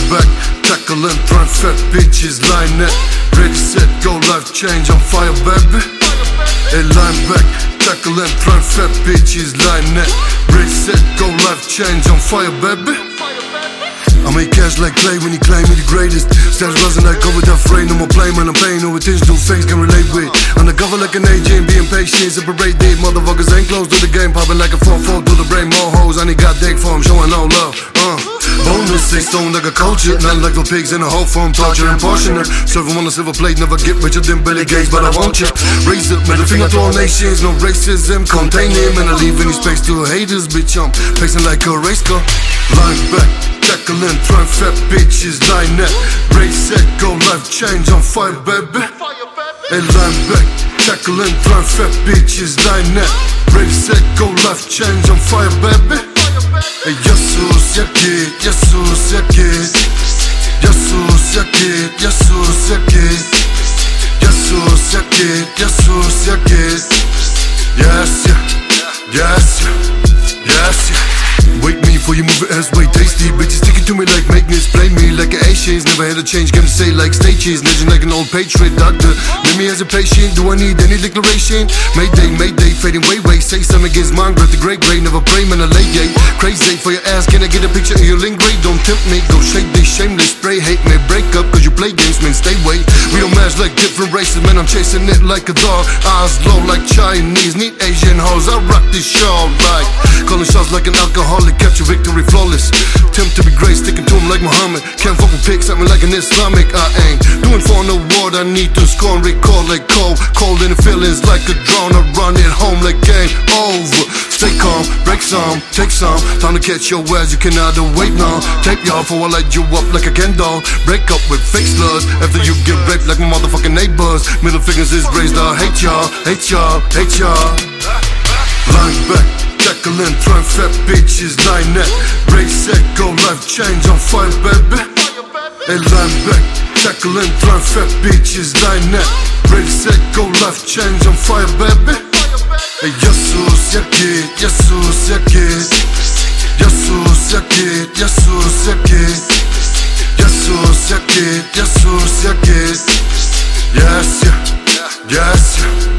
back, tackling, throwing fat bitches, line that. Ready, set, go, life change, on fire, baby. Hey, line back, tackling, throwing fat bitches, line that. Ready, set, go, life change, on fire, baby. I make cash like clay when you claim me the greatest. Steps rising like over that frame. No more play, man, I'm paying no attention to things can relate with. Undercover like an agent, being patient, separate these motherfuckers ain't close to the game. Popping like a 4-4 to the brain, more hoes. I need got dick for 'em, showing no love. Bonus 6 stone like a culture. Nothing like the pigs in a whole form, torture and portioner. Serving on a silver plate, never get richer than Billy Gates, but I want ya. Raise up, middle finger to all nations, no racism, contain him. And I leave any space to haters, bitch, I'm pacing like a race car. Line back, tackling, throwing fat bitches, line that. Race, set, go, life change, on fire, baby. Hey, line back, tackling, throwing fat bitches, line that. Race, set, go, life change, on fire, baby. Hey, Jesus, yeah, kid, Jesus, yeah, kid. Jesus, yeah, kid, Jesus, yeah, kid. Jesus, yeah, kid, Jesus, yeah, kid. Yes, yeah, yes, yeah, yes, yeah. Wake me for you move it ass way tasty. Bitches sticking to me like magnets. Play me like an Asians. Never had a change, gonna say like stages. Legend like an old patriot doctor. Let me as a patient. Do I need any declaration? Mayday, mayday, fading way, way. Say something against mine, grab the great grade. Never pray, man, I lay yay. Crazy for your ass, can I get a picture of your link grade? Don't tempt me, go shake this shameless spray. Hate me, break up, cause you play games, man, stay away. We don't match like different races, man, I'm chasing it like a dog. Eyes low like Chinese, need Asian hoes. I rock this show like calling shots like an alcoholic. Capture victory flawless. Attempt to be great, sticking to him like Muhammad. Can't fuck with pigs, at me like an Islamic. I ain't doing for an award, I need to score and recall like cold. Cold in the feelings like a drone. I run it home like game over. Stay calm, break some, take some. Time to catch your ass, you cannot wait now. Tape y'all for I light you up like a Ken doll. Break up with fake sluts after you get raped like my motherfucking neighbors. Middle fingers is raised, I hate y'all, hate y'all, hate y'all. Line back, tackling, throwing fat bitches, line that. Race, set, go, life change, on fire, baby. Hey, line back, tackling, throwing fat bitches, line that. Race, set, go, life change, on fire, baby. Hey, Jesus, yeah, kid, Jesus, yeah, kid. Jesus, yeah, kid, Jesus, yeah, kid. Jesus, yeah, kid, Jesus, yeah, kid. Yes, yeah, yes, yeah.